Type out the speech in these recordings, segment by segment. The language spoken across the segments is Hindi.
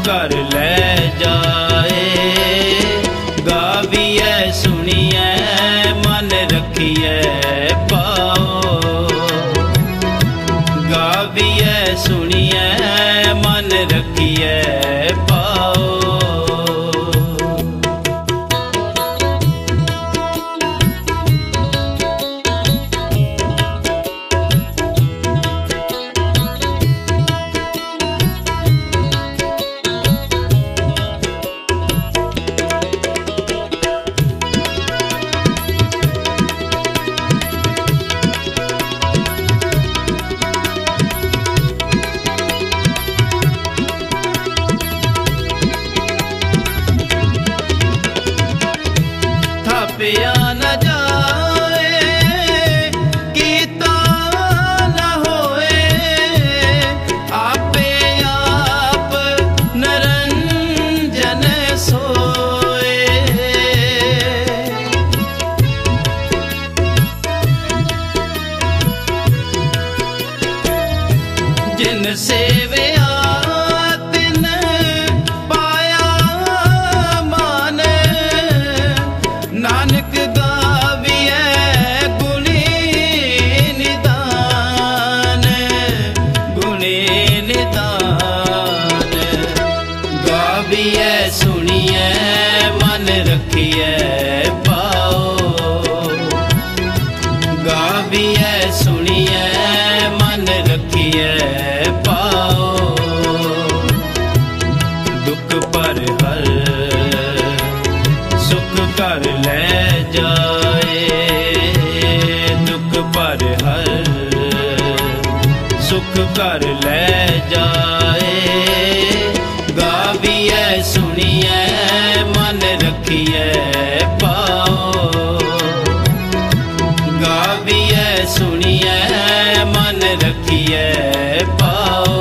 कर ले जाए। गाविए सुनिए मन रखिए पाओ। गाविए सुनिए मन रखिए पाओ। थापिया न जाए कीता न होए। आपे आप नरंजन सोए। जिन सेवया तिन पाया मान। नानक गाविए गुणी निदान। गुणी निदान। गाविए सुनिए मन रखिए पाओ। गाविए सुनिए मन रखिए पाओ। दुख पर हर सुख कर ले जाए। दुख पर हर सुख कर ले जाए। गाविए सुनिए मन रखिए पाओ। गाविए सुनिए मन रखिए पाओ।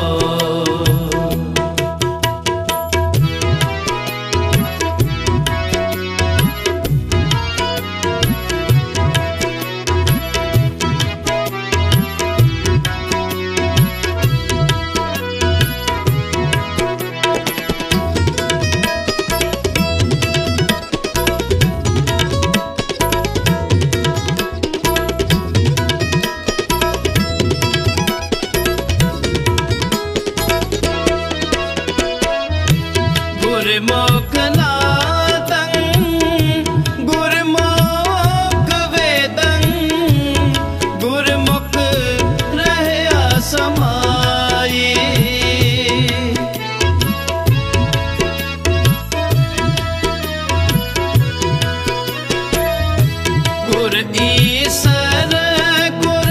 गुरमुख नादं गुरमुख वेदं। गुरमुख रहया समाई। गुर ईसर गुर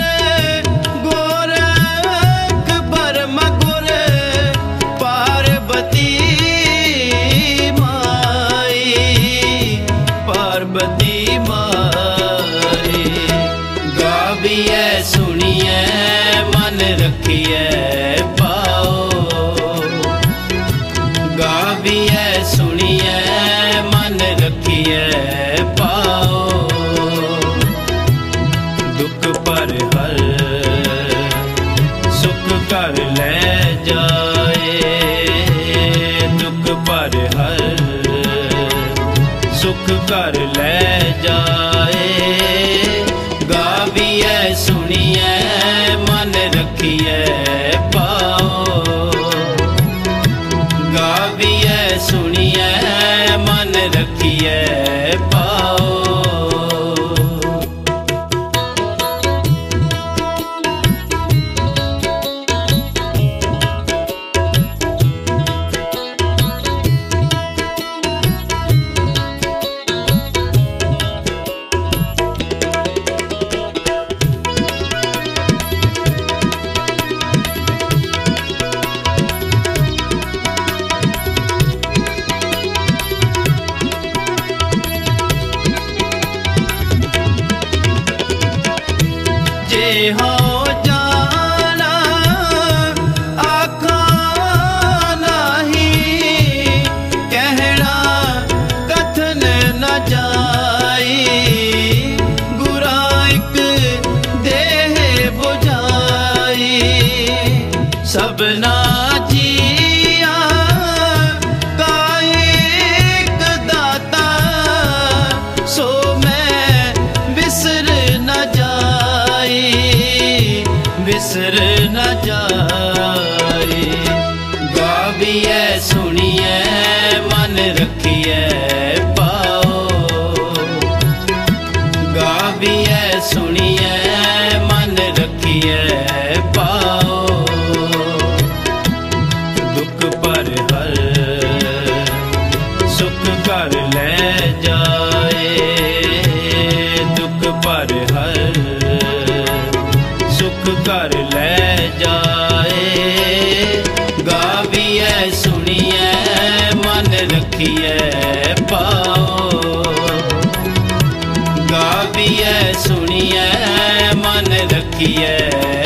गोरख परम गुर पार्वती पार्वती माई। गाविए सुनिए मन रखिए पाओ। गाविए सुनिए मन रखिए पाओ। दुख पर हर सुख कर ले जाए। दुख पर हर सुख कर ले जाए। गाविए सुनिए मन रखिए पाओ। गाविए सुनिए मन रखिए पाओ। हो जाना आखा नहीं। कहना कथन न जाई। गुराइक देह बुझाई। सबना जिया बिसर न जाए। गाविए सुनिए मन रखिए पाओ, गाविए सुनिए मन रखिए पाओ। दुख पर हर सुख कर ले जाए, दुख पर हर सुख कर ले जाए। गाविए सुनिए मन रखिए पाओ, गाविए सुनिए मन रखिए